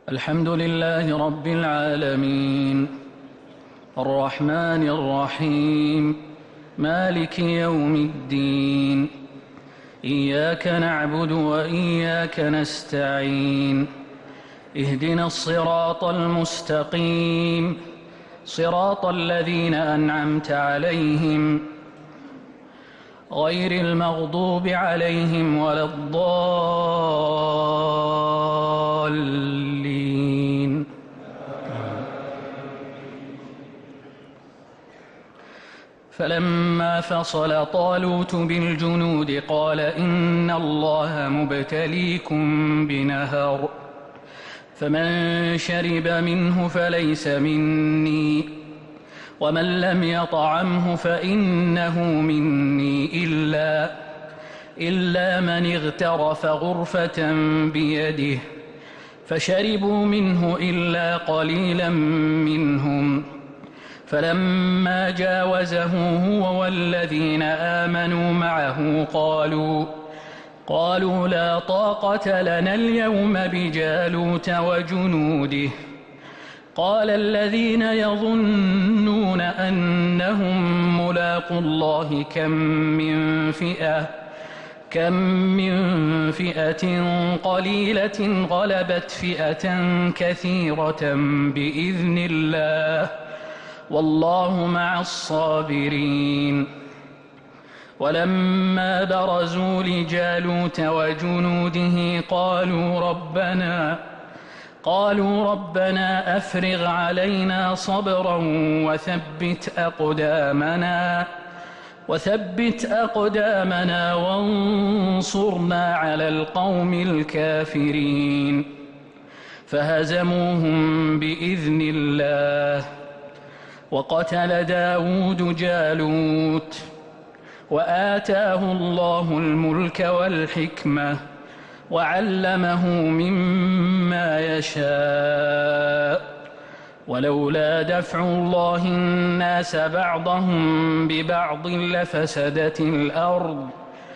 الحمد لله رب العالمين الرحمن الرحيم مالك يوم الدين إياك نعبد وإياك نستعين اهدنا الصراط المستقيم صراط الذين أنعمت عليهم غير المغضوب عليهم ولا الضالين. فلما فصل طالوت بالجنود قال إن الله مبتليكم بنهر فمن شرب منه فليس مني ومن لم يطعمه فإنه مني إلا من اغترف غرفة بيده فشربوا منه إلا قليلا منهم فلما جاوزه هو والذين آمنوا معه قالوا لا طاقة لنا اليوم بجالوت وجنوده قال الذين يظنون أنهم ملاقو الله كم من فئة قليلة غلبت فئة كثيرة بإذن الله والله مع الصابرين. ولما برزوا لجالوت وجنوده قالوا ربنا أفرغ علينا صبرا وثبت أقدامنا وانصرنا على القوم الكافرين فهزموهم بإذن الله. وقتل داود جالوت وآتاه الله الملك والحكمة وعلمه مما يشاء ولولا دفع الله الناس بعضهم ببعض لفسدت الأرض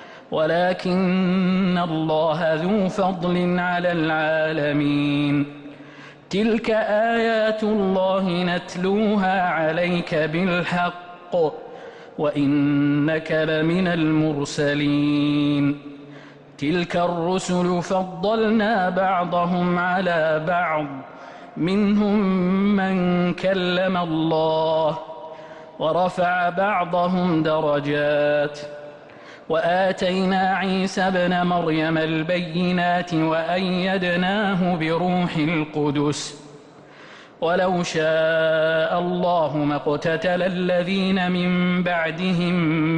ولكن الله ذو فضل على العالمين. تلك آيات الله نتلوها عليك بالحق وإنك لمن المرسلين. تلك الرسل فضلنا بعضهم على بعض منهم من كلم الله ورفع بعضهم درجات وآتينا عيسى ابن مريم البينات وأيدناه بروح القدس ولو شاء الله ما اقتتل الذين من بعدهم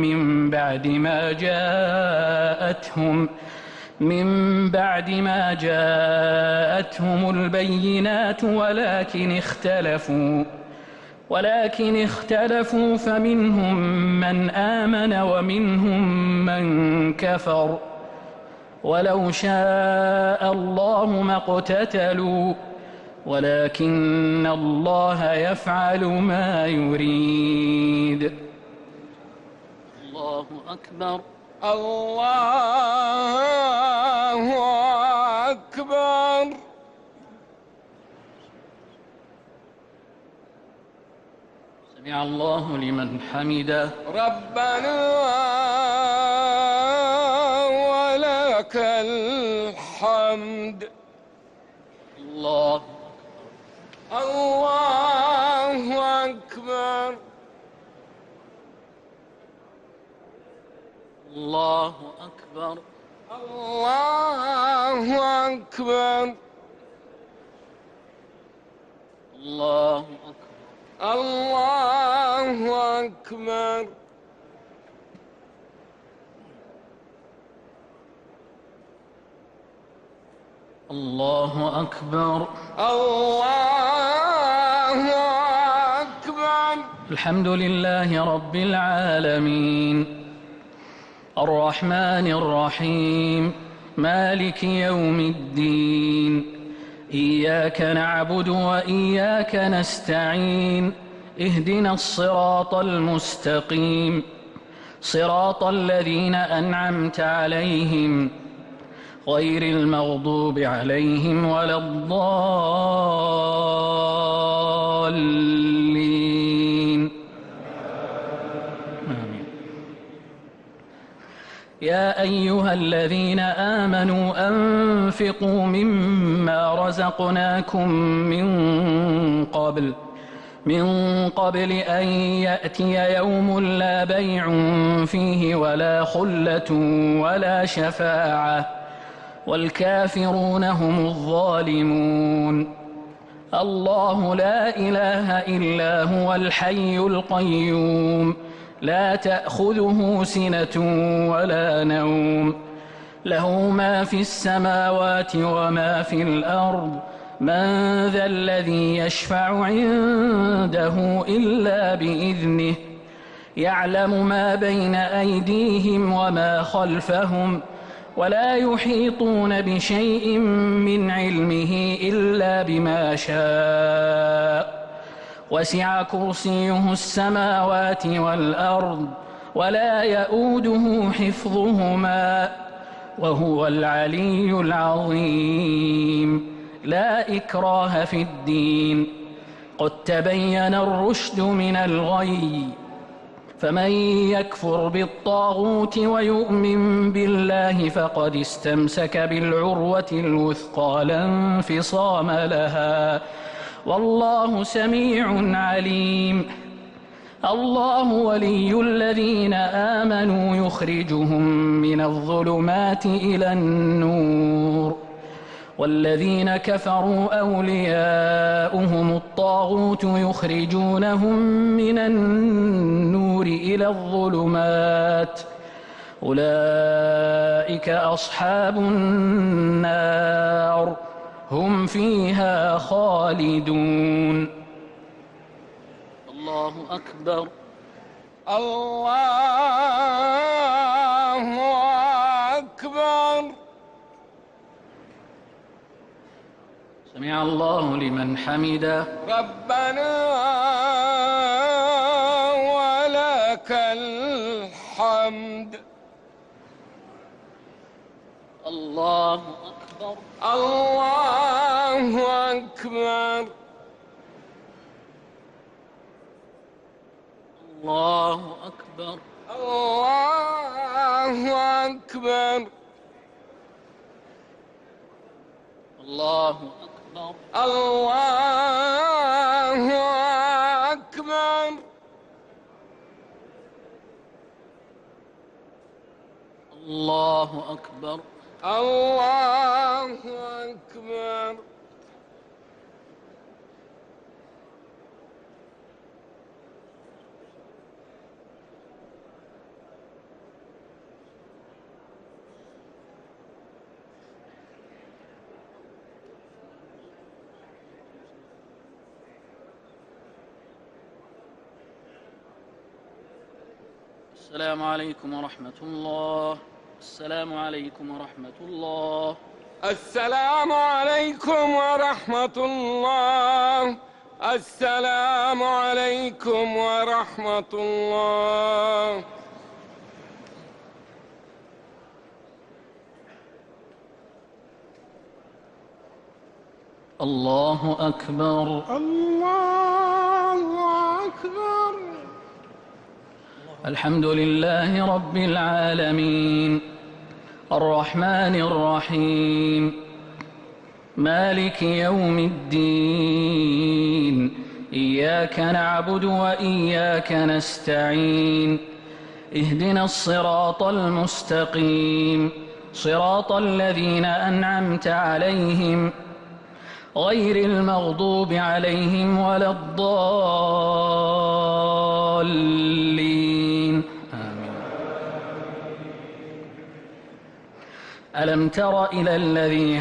من بعد ما جاءتهم البينات ولكن اختلفوا فمنهم من آمن ومنهم من كفر ولو شاء الله ما اقتتلوا ولكن الله يفعل ما يريد. الله أكبر الله أكبر. سمع الله لمن حمده ربنا ولك الحمد. الله أكبر. الله أكبر. الله أكبر. الله أكبر. الله أكبر. الله أكبر. الله أكبر. الحمد لله رب العالمين الرحمن الرحيم مالك يوم الدين إياك نعبد وإياك نستعين اهدنا الصراط المستقيم صراط الذين أنعمت عليهم غير المغضوب عليهم ولا الضالين آمين. يا أيها الذين آمنوا أنفقوا مما رزقناكم من قبل أن يأتي يوم لا بيع فيه ولا خلة ولا شفاعة والكافرون هم الظالمون. الله لا إله إلا هو الحي القيوم لا تأخذه سنة ولا نوم له ما في السماوات وما في الأرض من ذا الذي يشفع عنده إلا بإذنه يعلم ما بين أيديهم وما خلفهم ولا يحيطون بشيء من علمه إلا بما شاء وسع كرسيه السماوات والأرض ولا يؤوده حفظهما وهو العلي العظيم. لا إكراه في الدين قد تبين الرشد من الغي فمن يكفر بالطاغوت ويؤمن بالله فقد استمسك بالعروة الوثقى لا انفصام لها والله سميع عليم. الله ولي الذين آمنوا يخرجهم من الظلمات إلى النور والذين كفروا أولياؤهم الطاغوت يخرجونهم من النور إلى الظلمات أولئك أصحاب النار هم فيها خالدون. الله أكبر. الله أكبر. سمع الله لمن حمده. ربنا ولك الحمد. الله أكبر. الله أكبر. الله أكبر. الله أكبر. الله أكبر. الله أكبر. الله أكبر. الله أكبر. السلام عليكم ورحمة الله. السلام عليكم ورحمة الله. السلام عليكم ورحمة الله. السلام عليكم ورحمة الله. الله أكبر. الله أكبر. الحمد لله رب العالمين الرحمن الرحيم مالك يوم الدين إياك نعبد وإياك نستعين اهدنا الصراط المستقيم صراط الذين أنعمت عليهم غير المغضوب عليهم ولا الضالين آمين. ألم تر إلى الذي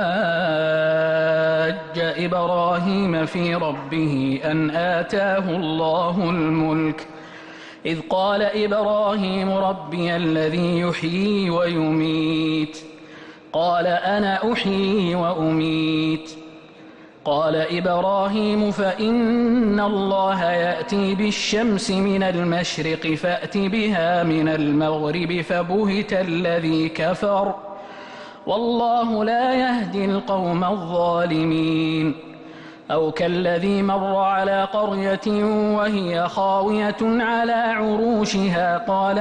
حاج إبراهيم في ربه أن آتاه الله الملك إذ قال إبراهيم ربي الذي يحيي ويميت قال أنا أحيي وأميت قال إبراهيم فإن الله يأتي بالشمس من المشرق فأت بها من المغرب فبهت الذي كفر والله لا يهدي القوم الظالمين. أو كالذي مر على قرية وهي خاوية على عروشها قال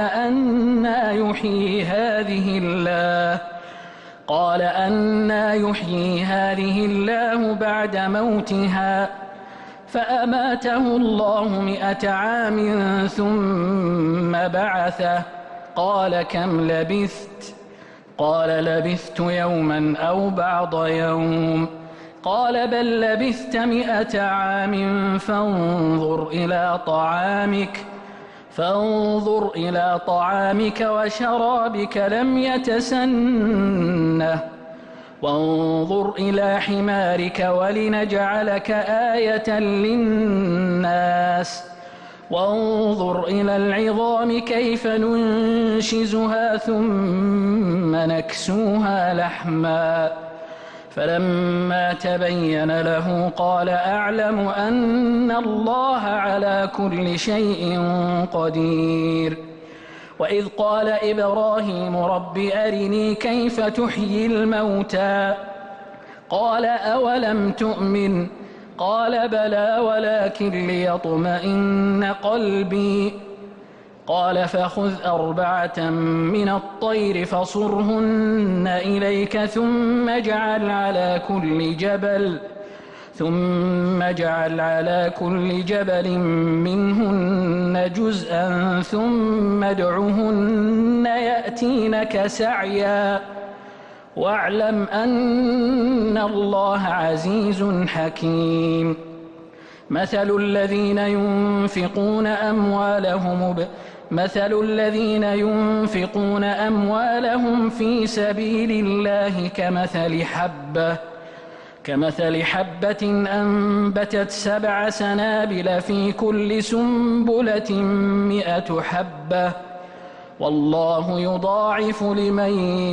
أنى يحيي هذه الله بعد موتها فأماته الله 100 عام ثم بعثه قال كم لبثت؟ قال لبثت يوما أو بعض يوم. قال بل لبثت 100 عام فانظر إلى طعامك وشرابك لم يتسنه وانظر إلى حمارك ولنجعلك آية للناس وانظر إلى العظام كيف ننشزها ثم نكسوها لحما فلما تبين له قال أعلم أن الله على كل شيء قدير. وإذ قال إبراهيم رب أرني كيف تحيي الموتى قال أولم تؤمن قال بلى ولكن ليطمئن قلبي قال فخذ 4 من الطير فصرهن إليك ثم اجعل على كل جبل منهن جزءا ثم ادعهن يأتينك سعيا واعلم أن الله عزيز حكيم. مثل الذين ينفقون أموالهم في سبيل الله كمثل حبة أنبتت 7 سنابل في كل سنبلة 100 حبة والله يضاعف لمن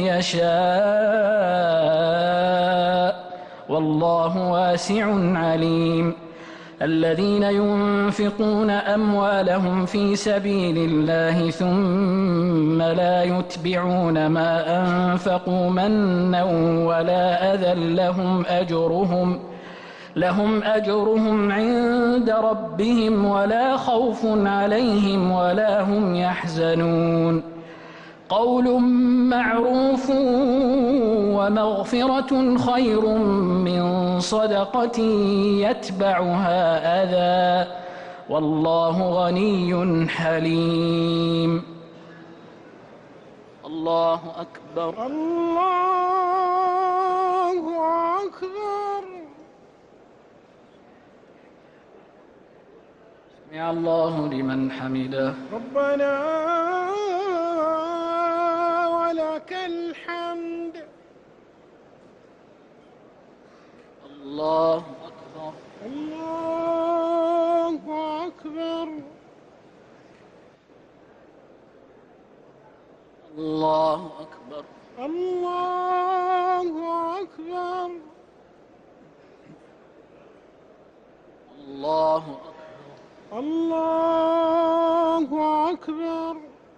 يشاء والله واسع عليم. الذين ينفقون أموالهم في سبيل الله ثم لا يتبعون ما أنفقوا منا ولا أذى لهم أجرهم عند ربهم ولا خوف عليهم ولا هم يحزنون. قول معروف ومغفرة خير من صدقة يتبعها أذى والله غني حليم. الله أكبر. الله أكبر. سمع الله لمن حمده. ربنا ولك الحمد. الله أكبر. الله أكبر. الله أكبر. الله أكبر. الله أكبر. الله أكبر.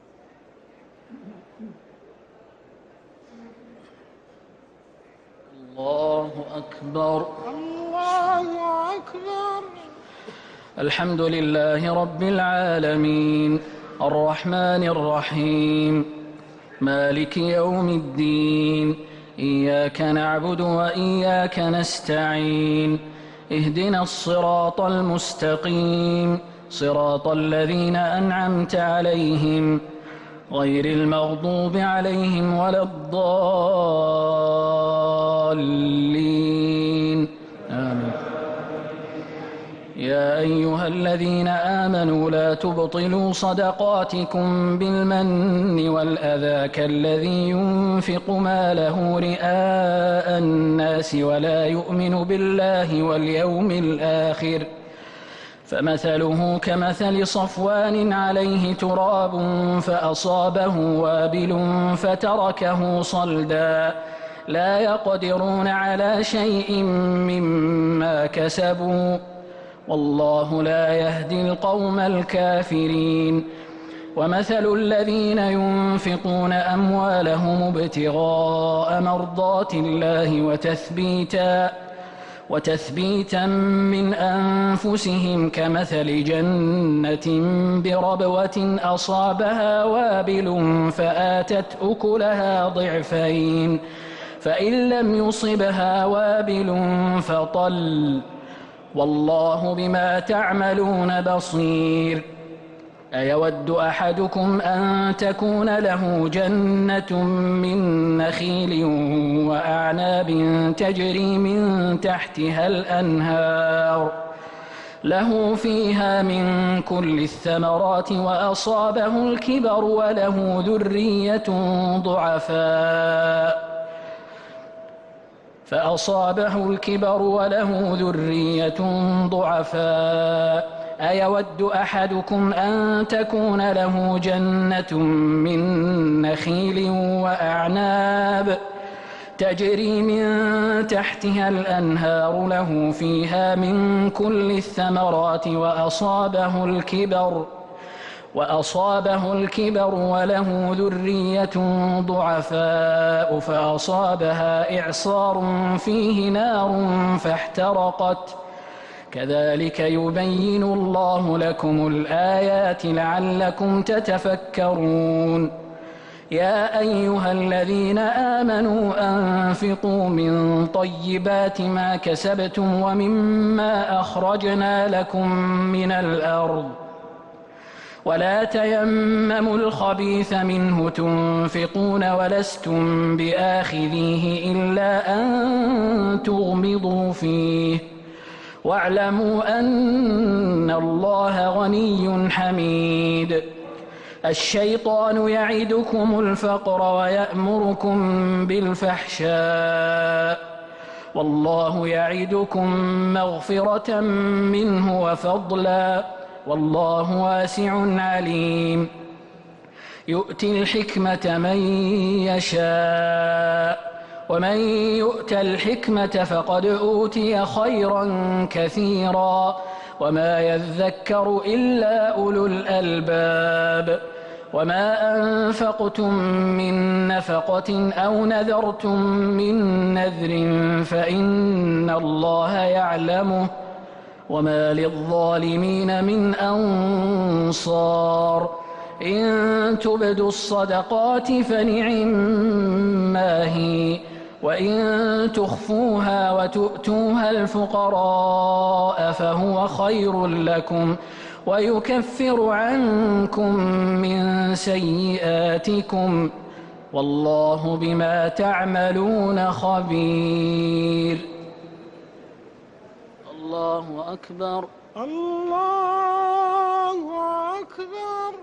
الله أكبر. الله أكبر. الحمد لله رب العالمين الرحمن الرحيم مالك يوم الدين إياك نعبد وإياك نستعين اهدنا الصراط المستقيم صراط الذين أنعمت عليهم غير المغضوب عليهم ولا الضالين آمين. يا أيها الذين آمنوا لا تبطلوا صدقاتكم بالمن والأذى كالذي ينفق ماله رئاء الناس ولا يؤمن بالله واليوم الآخر فمثله كمثل صفوان عليه تراب فأصابه وابل فتركه صلدا لا يقدرون على شيء مما كسبوا والله لا يهدي القوم الكافرين. ومثل الذين ينفقون أموالهم ابتغاء مرضات الله وتثبيتا من أنفسهم كمثل جنة بربوة أصابها وابل فآتت أكلها ضعفين فإن لم يصبها وابل فطل والله بما تعملون بصير أيود أحدكم أن تكون له جنة من نخيل وأعناب تجري من تحتها الأنهار له فيها من كل الثمرات وأصابه الكبر وله ذرية ضعفاء أيود أحدكم أن تكون له جنة من نخيل وأعناب تجري من تحتها الأنهار له فيها من كل الثمرات وأصابه الكبر وله ذرية ضعفاء فأصابها إعصار فيه نار فاحترقت كذلك يبين الله لكم الآيات لعلكم تتفكرون يا أيها الذين آمنوا أنفقوا من طيبات ما كسبتم ومما أخرجنا لكم من الأرض ولا تيمموا الخبيث منه تنفقون ولستم بآخذيه إلا أن تغمضوا فيه واعلموا أن الله غني حميد الشيطان يعدكم الفقر ويأمركم بالفحشاء والله يعدكم مغفرة منه وفضلا والله واسع عليم يؤتي الحكمة من يشاء ومن يؤت الحكمة فقد أوتي خيرا كثيرا وما يذكر إلا أولو الألباب وما أنفقتم من نفقة أو نذرتم من نذر فإن الله يعلمه وما للظالمين من أنصار إن تبدوا الصدقات فنعما هي وإن تخفوها وتؤتوها الفقراء فهو خير لكم ويكفر عنكم من سيئاتكم والله بما تعملون خبير الله أكبر الله أكبر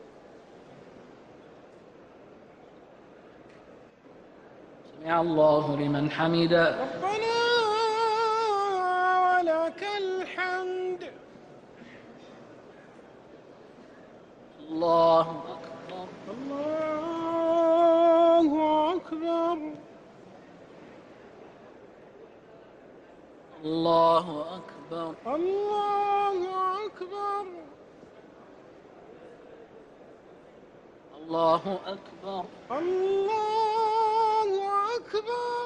سمع الله لمن حمده ربنا ولك الحمد الله أكبر الله أكبر الله أكبر الله أكبر الله أكبر الله أكبر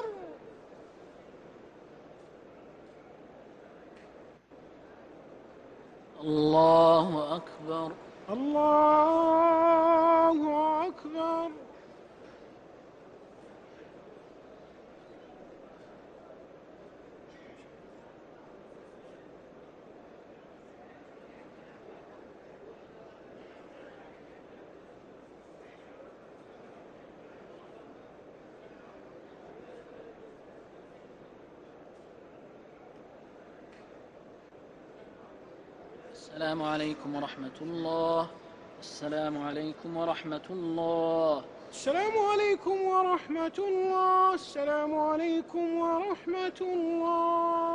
الله أكبر الله أكبر السلام عليكم ورحمة الله السلام عليكم ورحمة الله السلام عليكم ورحمة الله السلام عليكم ورحمة الله